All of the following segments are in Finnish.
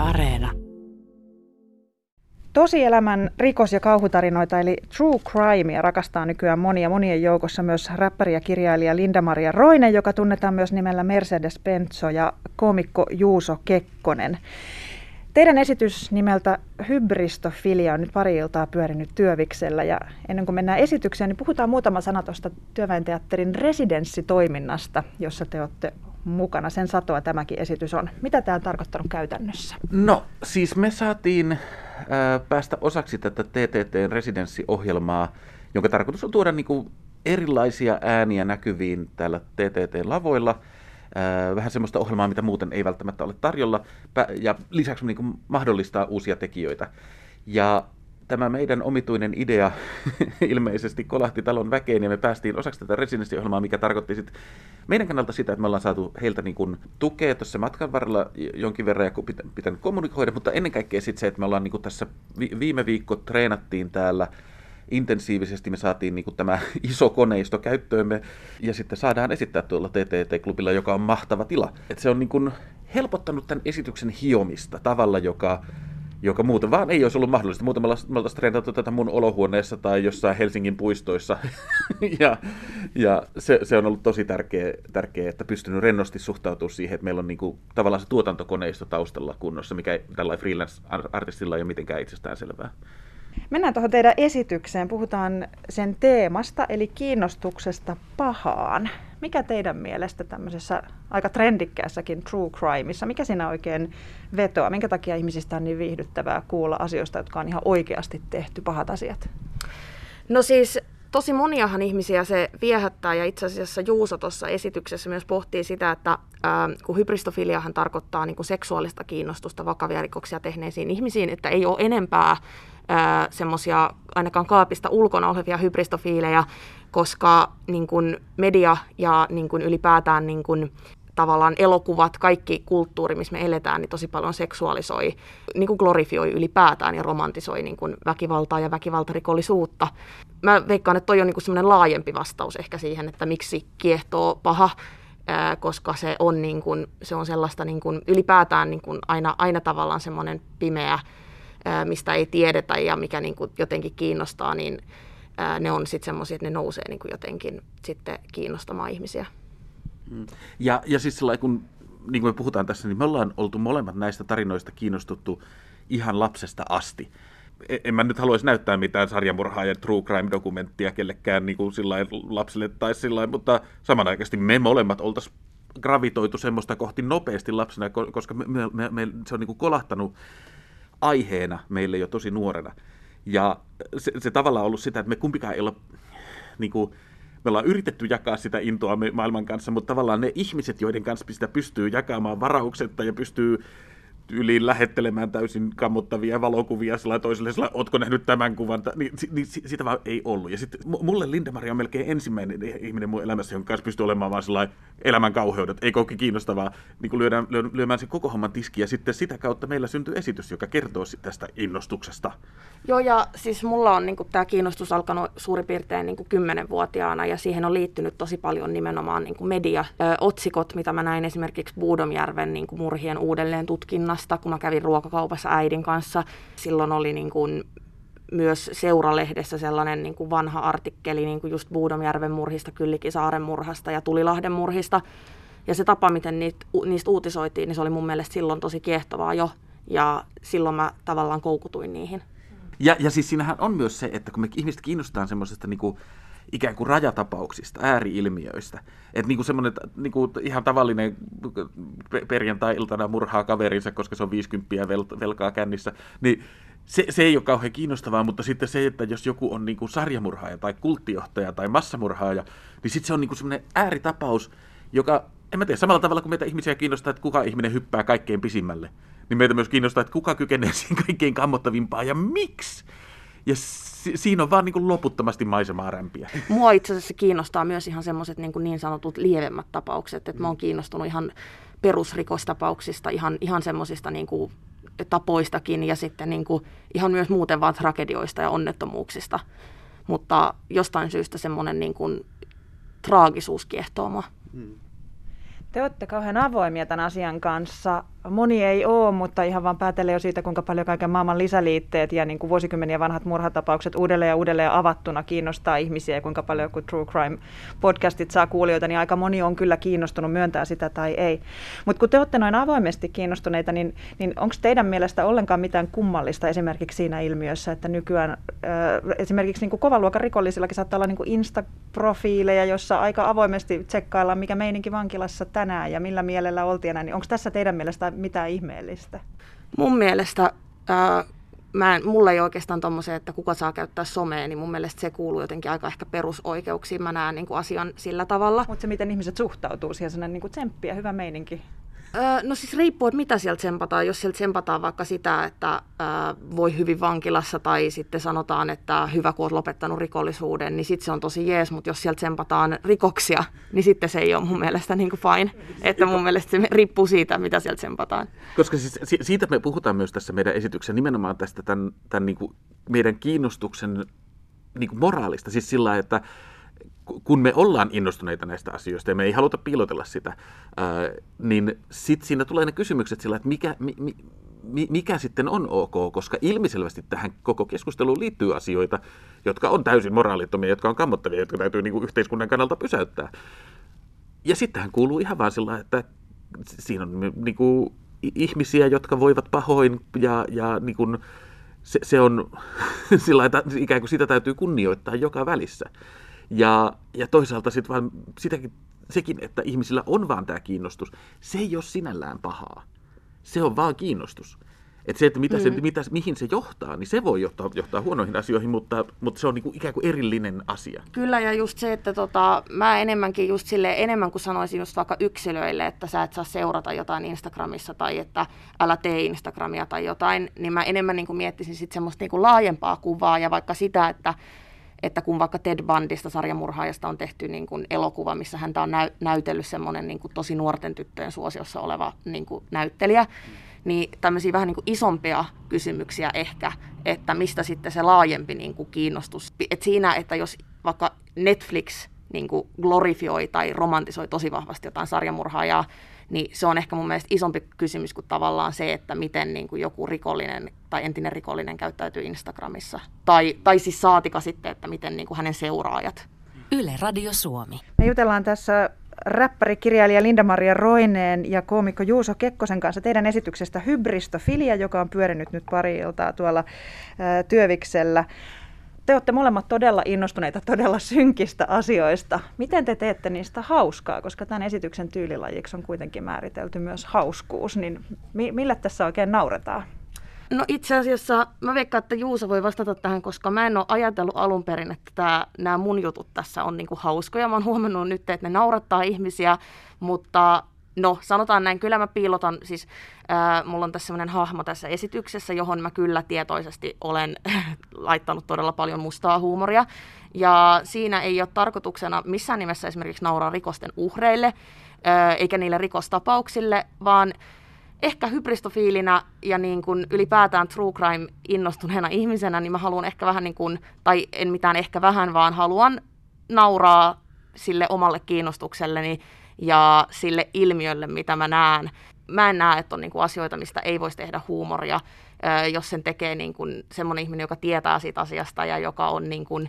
Areena. Tosielämän rikos- ja kauhutarinoita eli true crimea rakastaa nykyään monien joukossa myös räppäri ja kirjailija Linda-Maria Roine, joka tunnetaan myös nimellä Mercedes Benzo, ja koomikko Juuso Kekkonen. Teidän esitys nimeltä Hybristofilia on nyt pari iltaa pyörinyt Työviksellä, ja ennen kuin mennään esitykseen, niin puhutaan muutama sana tuosta Työväenteatterin residenssitoiminnasta, jossa te olette mukana. Sen satoa tämäkin esitys on. Mitä tämä on tarkoittanut käytännössä? No, siis me saatiin päästä osaksi tätä TTT:n residenssiohjelmaa, jonka tarkoitus on tuoda niinku erilaisia ääniä näkyviin täällä TTT-lavoilla. Vähän semmoista ohjelmaa, mitä muuten ei välttämättä ole tarjolla, ja lisäksi niinku mahdollistaa uusia tekijöitä. Ja tämä meidän omituinen idea ilmeisesti kolahti talon väkeen, ja me päästiin osaksi tätä residenssiohjelmaa, mikä tarkoitti sit meidän kannalta sitä, että me ollaan saatu heiltä niin kuin tukea tuossa matkan varrella jonkin verran ja pitänyt kommunikoida, mutta ennen kaikkea sitten se, että me ollaan niin kuin tässä viime viikko treenattiin täällä intensiivisesti, me saatiin niin kuin tämä iso koneisto käyttöömme, ja sitten saadaan esittää tuolla TTT-klubilla, joka on mahtava tila. Et se on niin kuin helpottanut tämän esityksen hiomista tavalla, joka muuten vaan ei olisi ollut mahdollista. Muuten me oltaisiin treenattu tätä mun olohuoneessa tai jossain Helsingin puistoissa. ja se on ollut tosi tärkeä, että pystynyt rennosti suhtautumaan siihen, että meillä on niinku tavallaan se tuotantokoneisto taustalla kunnossa, mikä tällainen freelance-artistilla ei ole mitenkään itsestäänselvää. Mennään tuohon teidän esitykseen. Puhutaan sen teemasta, eli kiinnostuksesta pahaan. Mikä teidän mielestä tämmöisessä aika trendikkäässäkin true crimeissa, mikä siinä oikein vetoaa? Minkä takia ihmisistä on niin viihdyttävää kuulla asioista, jotka on ihan oikeasti tehty, pahat asiat? No siis tosi moniahan ihmisiä se viehättää, ja itse asiassa Juuso tuossa esityksessä myös pohtii sitä, että kun hybristofiliahan tarkoittaa niin kuin seksuaalista kiinnostusta vakavia rikoksia tehneisiin ihmisiin, että ei ole enempää semmoisia ainakaan kaapista ulkona olevia hybristofiilejä, koska niin kuin media ja niin kuin ylipäätään niin kuin tavallaan elokuvat, kaikki kulttuuri, missä me eletään, niin tosi paljon seksuaalisoi, niin kuin glorifioi ylipäätään ja romantisoi niin kuin väkivaltaa ja väkivaltarikollisuutta. Mä veikkaan, että toi on niin kuin semmoinen laajempi vastaus ehkä siihen, että miksi kiehtoo paha, koska se on, niin kuin, se on sellaista niin kuin ylipäätään niin kuin aina tavallaan semmoinen pimeä, mistä ei tiedetä ja mikä niin kuin jotenkin kiinnostaa, niin ne on sitten semmoisia, että ne nousee niin kuin jotenkin sitten kiinnostamaan ihmisiä. Ja siis sellainen, kun niin kuin me puhutaan tässä, niin me ollaan oltu molemmat näistä tarinoista kiinnostuttu ihan lapsesta asti. En mä nyt haluaisi näyttää mitään sarjamurhaa ja true crime-dokumenttia kellekään niin kuin lapsille tai sillain, mutta samanaikaisesti me molemmat oltaisiin gravitoitu semmoista kohti nopeasti lapsena, koska se on niin kuin kolahtanut aiheena meille jo tosi nuorena. Ja se tavallaan on ollut sitä, että me kumpikaan ei olla, niin kuin, me ollaan yritetty jakaa sitä intoa maailman kanssa, mutta tavallaan ne ihmiset, joiden kanssa sitä pystyy jakamaan varauksetta ja pystyy yliin lähettelemään täysin kammottavia valokuvia sillä toiselle, ootko nähnyt tämän kuvan, niin sitä vaan ei ollut. Ja sitten mulle Linda-Maria on melkein ensimmäinen ihminen mun elämässä, jonka kanssa pystyy olemaan vaan sellainen elämän kauheudet, ei olekin kiinnostavaa, niin kuin lyömään sen koko homman tiski, ja sitten sitä kautta meillä syntyy esitys, joka kertoo tästä innostuksesta. Joo, ja siis mulla on niin kuin, tämä kiinnostus alkanut suurin piirtein niin kuin 10-vuotiaana, ja siihen on liittynyt tosi paljon nimenomaan niin kuin media-otsikot, mitä mä näin esimerkiksi Buudomjärven niin kuin murhien uudelleen tutkinnasta, kun mä kävin ruokakaupassa äidin kanssa. Silloin oli niin kuin myös Seuralehdessä sellainen niin kuin vanha artikkeli niin kuin just Buudomjärven murhista, Kyllikisaaren murhasta ja Tulilahden murhista. Ja se tapa, miten niistä uutisoitiin, niin se oli mun mielestä silloin tosi kiehtovaa jo, ja silloin mä tavallaan koukutuin niihin. Ja siis siinähän on myös se, että kun me ihmiset kiinnostaa semmoisesta niinku ikään kuin rajatapauksista, ääri-ilmiöistä, että niinku semmoinen niinku ihan tavallinen perjantai-iltana murhaa kaverinsa, koska se on 50 velkaa kännissä, niin se ei ole kauhean kiinnostavaa, mutta sitten se, että jos joku on niinku sarjamurhaaja tai kulttijohtaja tai massamurhaaja, niin sitten se on niinku semmoinen ääritapaus, joka, en mä tiedä, samalla tavalla kuin meitä ihmisiä kiinnostaa, että kuka ihminen hyppää kaikkein pisimmälle, niin meitä myös kiinnostaa, että kuka kykenee siihen kaikkein kammottavimpaan ja miksi. Ja siinä on vaan niin kuin loputtomasti maisemaa rämpiä. Mua itse asiassa kiinnostaa myös ihan semmoiset niin sanotut lievemmät tapaukset, että mä oon kiinnostunut ihan perusrikostapauksista, ihan semmoisista niin kuin tapoistakin ja sitten niin kuin ihan myös muuten vaan tragedioista ja onnettomuuksista. Mutta jostain syystä semmoinen niin kuin traagisuus kiehtoo mua. Te olette kauhean avoimia tämän asian kanssa. moni ei ole, mutta ihan vaan päätellen jo siitä, kuinka paljon kaiken maailman lisäliitteet ja niin kuin vuosikymmeniä vanhat murhatapaukset uudelleen ja uudelleen avattuna kiinnostaa ihmisiä ja kuinka paljon kun True Crime podcastit saa kuulijoita, niin aika moni on kyllä kiinnostunut, myöntää sitä tai ei. Mutta kun te olette noin avoimesti kiinnostuneita, niin onko teidän mielestä ollenkaan mitään kummallista esimerkiksi siinä ilmiössä, että nykyään esimerkiksi niin kuin kovan luokan rikollisillakin saattaa olla niin kuin Insta-profiileja, jossa aika avoimesti tsekkaillaan, mikä meininki vankilassa tänään ja millä mielellä oltiin, niin onko tässä teidän mielestä mitään ihmeellistä? Mun mielestä, mulla ei oikeastaan tommosia, että kuka saa käyttää somea, niin mun mielestä se kuuluu jotenkin aika ehkä perusoikeuksiin. Mä näen niin kuin asian sillä tavalla. Mutta se, miten ihmiset suhtautuu siihen, sellainen niin kuin tsemppi ja hyvä meininki. No siis riippuu, että mitä sieltä tsempataan. Jos sieltä tsempataan vaikka sitä, että voi hyvin vankilassa tai sitten sanotaan, että hyvä kun olet lopettanut rikollisuuden, niin sitten se on tosi jees, mutta jos sieltä tsempataan rikoksia, niin sitten se ei ole mun mielestä niin kuin fine. Että mun mielestä se riippuu siitä, mitä sieltä tsempataan. Koska siis siitä me puhutaan myös tässä meidän esityksessä nimenomaan tästä tämän niin kuin meidän kiinnostuksen niin kuin moraalista. Siis sillä lailla, että kun me ollaan innostuneita näistä asioista ja me ei haluta piilotella sitä, niin sitten siinä tulee ne kysymykset sillä, että mikä sitten on ok, koska ilmiselvästi tähän koko keskusteluun liittyy asioita, jotka on täysin moraalittomia, jotka on kammottavia, jotka täytyy niin kuin yhteiskunnan kannalta pysäyttää. Ja sittenhän kuuluu ihan vaan sillä, että siinä on niin kuin ihmisiä, jotka voivat pahoin ja niin kuin se on sillä, että ikään kuin sitä täytyy kunnioittaa joka välissä. Ja toisaalta sitten vaan sekin, että ihmisillä on vaan tämä kiinnostus, se ei ole sinällään pahaa. Se on vaan kiinnostus. Että se, että mihin se johtaa, niin se voi johtaa huonoihin asioihin, mutta se on niinku ikään kuin erillinen asia. Kyllä, ja just se, että mä enemmänkin just enemmän kuin sanoisin just vaikka yksilöille, että sä et saa seurata jotain Instagramissa tai että älä tee Instagramia tai jotain, niin mä enemmän niinku miettisin sitten semmoista niinku laajempaa kuvaa ja vaikka sitä, että kun vaikka Ted Bundysta, sarjamurhaajasta, on tehty niin kuin elokuva, missä häntä on näytellyt semmoinen niin kuin tosi nuorten tyttöjen suosiossa oleva niin kuin näyttelijä, niin tämmöisiä vähän niin kuin isompia kysymyksiä ehkä, että mistä sitten se laajempi niin kuin kiinnostus. Et siinä, että jos vaikka Netflix niin kuin glorifioi tai romantisoi tosi vahvasti jotain sarjamurhaajaa, niin se on ehkä mun mielestä isompi kysymys kuin tavallaan se, että miten niin kuin joku rikollinen tai entinen rikollinen käyttäytyy Instagramissa. Tai siis saatika sitten, että miten niin kuin hänen seuraajat. Yle Radio Suomi. Me jutellaan tässä räppäri, kirjailija Linda-Maria Roineen ja koomikko Juuso Kekkosen kanssa teidän esityksestä Hybristofilia, joka on pyörinyt nyt pari iltaa tuolla Työviksellä. Te olette molemmat todella innostuneita todella synkistä asioista. Miten te teette niistä hauskaa, koska tämän esityksen tyylilajiksi on kuitenkin määritelty myös hauskuus, niin millä tässä oikein nauretaan? No itse asiassa mä veikkaan, että Juuso voi vastata tähän, koska mä en ole ajatellut alun perin, että nämä mun jutut tässä on niinku hauskoja. Mä oon huomannut nyt, että ne naurattaa ihmisiä, mutta no sanotaan näin, kyllä mä piilotan, siis mulla on tässä sellainen hahmo tässä esityksessä, johon mä kyllä tietoisesti olen laittanut todella paljon mustaa huumoria. Ja siinä ei ole tarkoituksena missään nimessä esimerkiksi nauraa rikosten uhreille, eikä niille rikostapauksille, vaan ehkä hybristofiilinä ja niin kuin ylipäätään true crime innostuneena ihmisenä, niin mä haluan ehkä vähän niin kuin, tai en mitään ehkä vähän, vaan haluan nauraa sille omalle kiinnostukselleni ja sille ilmiölle, mitä mä näen. Mä en näe, että on niin kuin asioita, mistä ei voisi tehdä huumoria, jos sen tekee niin kuin semmoinen ihminen, joka tietää siitä asiasta ja joka on niin kuin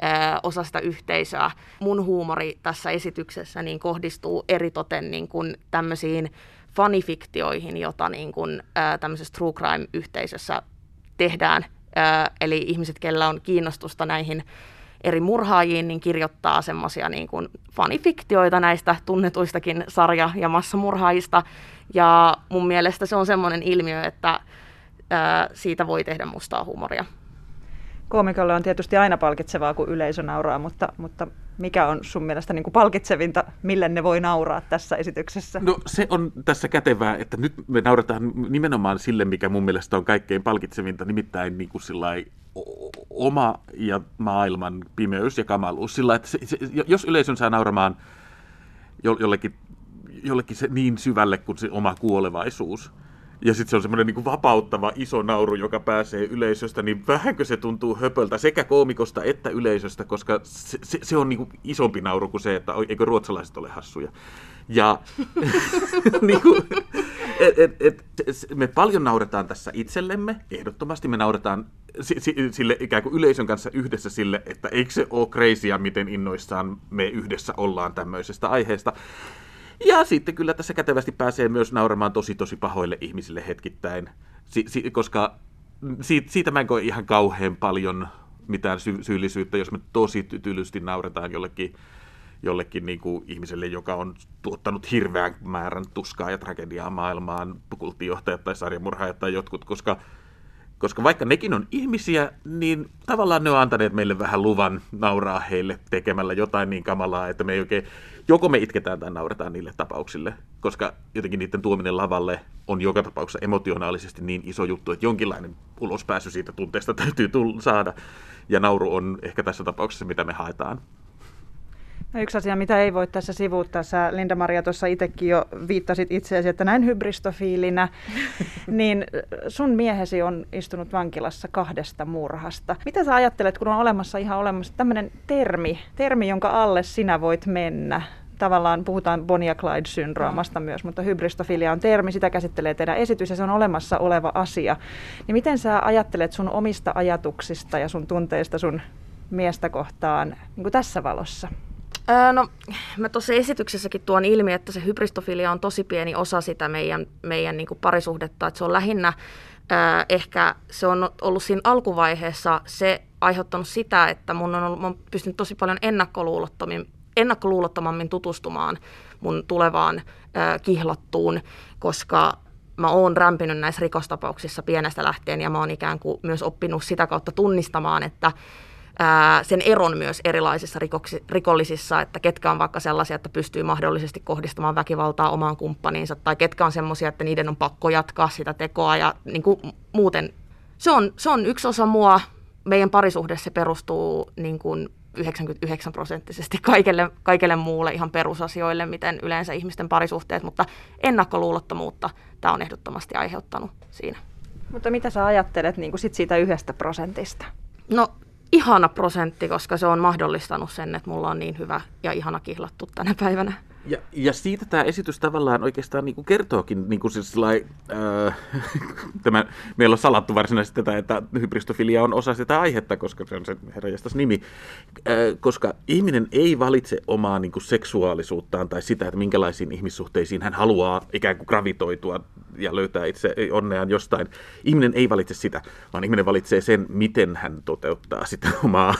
osa sitä yhteisöä. Mun huumori tässä esityksessä niin kohdistuu eritoten niin kuin tämmöisiin fanifiktioihin, jota niin kuin, tämmöisessä true crime-yhteisössä tehdään. Eli ihmiset, kellä on kiinnostusta näihin eri murhaajiin, niin kirjoittaa semmoisia niin kuin fanifiktioita näistä tunnetuistakin sarja- ja massamurhaajista. Ja mun mielestä se on semmoinen ilmiö, että siitä voi tehdä mustaa huumoria. Koomikolle on tietysti aina palkitsevaa, kun yleisö nauraa, mutta mikä on sun mielestä niin kuin palkitsevinta, mille ne voi nauraa tässä esityksessä? No se on tässä kätevää, että nyt me naurataan nimenomaan sille, mikä mun mielestä on kaikkein palkitsevinta, nimittäin niin kuin oma ja maailman pimeys ja kamaluus. Sillä, että jos yleisön saa nauramaan jollekin se niin syvälle kuin se oma kuolevaisuus, ja sitten se on semmoinen niin vapauttava iso nauru, joka pääsee yleisöstä, niin vähänkö se tuntuu höpöltä sekä koomikosta että yleisöstä, koska se on niin kuin isompi nauru kuin se, että eikö ruotsalaiset ole hassuja. Ja, niin kuin, Me paljon nauretaan tässä itsellemme, ehdottomasti me nauretaan sille ikään kuin yleisön kanssa yhdessä sille, että eikö se ole crazyä, miten innoissaan me yhdessä ollaan tämmöisestä aiheesta. Ja sitten kyllä tässä kätevästi pääsee myös nauramaan tosi pahoille ihmisille hetkittäin, koska siitä mä en koe ihan kauhean paljon mitään syyllisyyttä, jos me tosi tylysti nauretaan jollekin niin kuin ihmiselle, joka on tuottanut hirveän määrän tuskaa ja tragediaa maailmaan, kulttijohtajat tai sarjamurhaajat tai jotkut, koska vaikka nekin on ihmisiä, niin tavallaan ne on antaneet meille vähän luvan nauraa heille tekemällä jotain niin kamalaa, että me ei oikein, joko me itketään tai nauretaan niille tapauksille, koska jotenkin niiden tuominen lavalle on joka tapauksessa emotionaalisesti niin iso juttu, että jonkinlainen ulospääsy siitä tunteesta täytyy saada, ja nauru on ehkä tässä tapauksessa, mitä me haetaan. No yksi asia, mitä ei voi tässä sivuuttaa, sä Linda-Maria tuossa itsekin jo viittasit itseäsi, että näin hybristofiilinä, niin sun miehesi on istunut vankilassa 2 murhasta. Mitä sä ajattelet, kun on olemassa tämmöinen termi, jonka alle sinä voit mennä? Tavallaan puhutaan Bonnie ja Clyde-syndroomasta myös, mutta hybristofilia on termi, sitä käsittelee teidän esitys ja se on olemassa oleva asia. Niin miten sä ajattelet sun omista ajatuksista ja sun tunteista sun miestä kohtaan niin kuin tässä valossa? No, mä tuossa esityksessäkin tuon ilmi, että se hybristofilia on tosi pieni osa sitä meidän niin kuin parisuhdetta, että se on lähinnä ehkä se on ollut siinä alkuvaiheessa se aiheuttanut sitä, että mä oon pystynyt tosi paljon ennakkoluulottomammin tutustumaan mun tulevaan kihlattuun, koska mä oon rämpinyt näissä rikostapauksissa pienestä lähtien ja mä oon ikään kuin myös oppinut sitä kautta tunnistamaan, että sen eron myös erilaisissa rikollisissa, että ketkä on vaikka sellaisia, että pystyy mahdollisesti kohdistamaan väkivaltaa omaan kumppaniinsa, tai ketkä on sellaisia, että niiden on pakko jatkaa sitä tekoa, ja niin kuin muuten se on yksi osa mua. Meidän parisuhde se perustuu niin kuin 99% kaikelle muulle ihan perusasioille, miten yleensä ihmisten parisuhteet, mutta ennakkoluulottomuutta tämä on ehdottomasti aiheuttanut siinä. Mutta mitä sä ajattelet niin kuin siitä 1%? No, ihana prosentti, koska se on mahdollistanut sen, että mulla on niin hyvä ja ihana kihlattu tänä päivänä. Ja siitä tämä esitys tavallaan oikeastaan niin kuin kertookin, niin kuin siis meillä on salattu varsinaisesti tätä, että hybristofilia on osa sitä aihetta, koska se on se herranjestas nimi, koska ihminen ei valitse omaa niin kuin seksuaalisuuttaan tai sitä, että minkälaisiin ihmissuhteisiin hän haluaa ikään kuin gravitoitua ja löytää itse onneaan jostain. Ihminen ei valitse sitä, vaan ihminen valitsee sen, miten hän toteuttaa sitä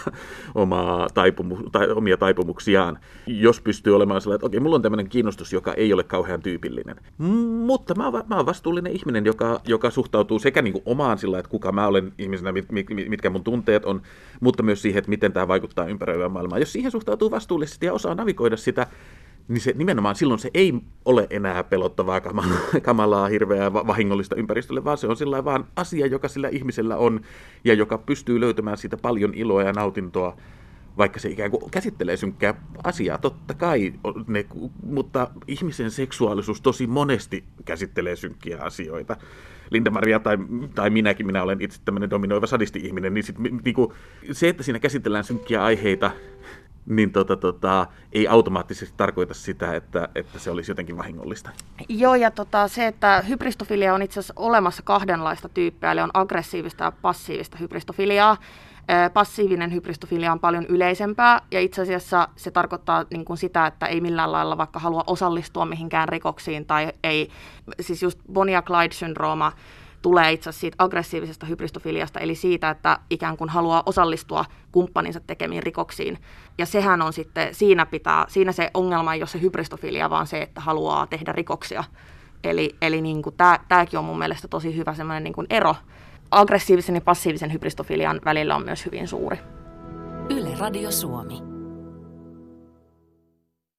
omia taipumuksiaan. Jos pystyy olemaan sellainen, että okei, mulla on tämmöinen kiinnostus, joka ei ole kauhean tyypillinen. Mutta mä oon vastuullinen ihminen, joka suhtautuu sekä niin kuin omaan sillä, että kuka mä olen ihmisenä, mitkä mun tunteet on, mutta myös siihen, että miten tämä vaikuttaa ympäröivään maailmaan. Jos siihen suhtautuu vastuullisesti ja osaa navigoida sitä, niin se nimenomaan silloin se ei ole enää pelottavaa, kamalaa, hirveää, vahingollista ympäristölle, vaan se on sellainen vaan asia, joka sillä ihmisellä on ja joka pystyy löytämään siitä paljon iloa ja nautintoa, vaikka se ikään kuin käsittelee synkkää asiaa, totta kai, mutta ihmisen seksuaalisuus tosi monesti käsittelee synkkiä asioita. Linda-Maria tai minä olen itse tämmöinen dominoiva sadisti-ihminen, niin niinku, se, että siinä käsitellään synkkiä aiheita, niin ei automaattisesti tarkoita sitä, että se olisi jotenkin vahingollista. Joo, ja se, että hybristofilia on itse asiassa olemassa 2 tyyppiä, eli on aggressiivista ja passiivista hybristofiliaa. Passiivinen hybristofilia on paljon yleisempää, ja itse asiassa se tarkoittaa niin kuin sitä, että ei millään lailla vaikka halua osallistua mihinkään rikoksiin, tai ei, siis just Bonnie ja Clyde-syndrooma tulee itse asiassa siitä aggressiivisesta hybristofiliasta, eli siitä, että ikään kuin haluaa osallistua kumppaninsa tekemiin rikoksiin. Ja sehän on sitten, siinä se ongelma ei ole se hybristofilia, vaan se, että haluaa tehdä rikoksia. Eli niin kuin tämäkin on mun mielestä tosi hyvä semmoinen niin kuin ero. Aggressiivisen ja passiivisen hybristofilian välillä on myös hyvin suuri. Yle Radio Suomi.